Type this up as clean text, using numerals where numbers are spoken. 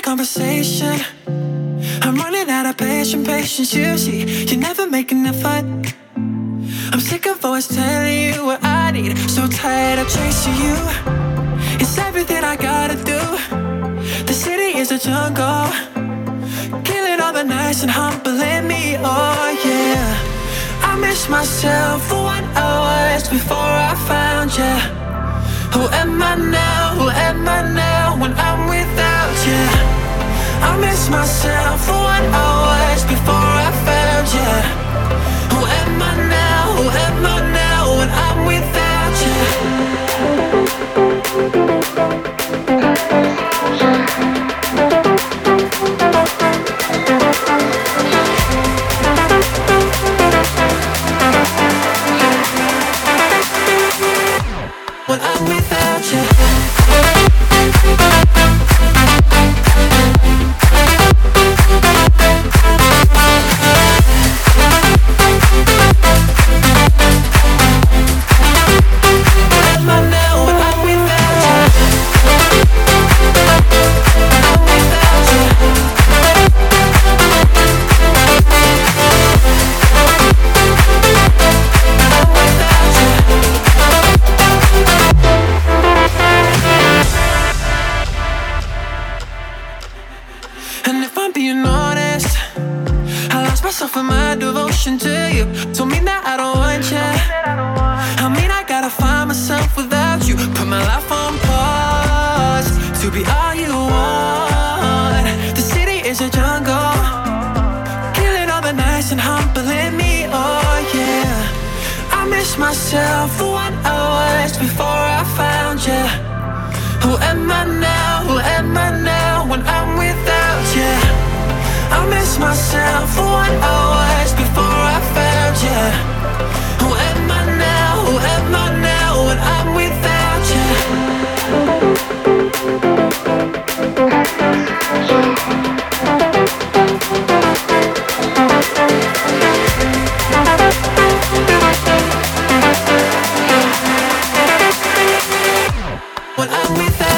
conversation. I'm running out of patience. You see, you never make an effort. I'm sick of always telling you what I need. So tired of chasing you. It's everything I gotta do. The city is a jungle, killing all the nice and humbling me. Oh yeah, I miss myself for 1 hour before I found you. Who am I now? Who am I now when I'm without you? I miss myself for 1 hour before I found you. Who am I now? Who am I now when I'm without you? When I'm without you. And if I'm being honest, I lost myself in my devotion to you. Told me that I don't want you. I mean, I gotta find myself without you. Put my life on pause to be all you want. The city is a jungle, killing all the nice and humbling me. Oh yeah, I miss myself for 1 hour before I found you. Who am I now? Who am I now when I'm without you? I miss myself for 1 hour before I found you. Who am I now? Who am I now when I'm without you? When I'm without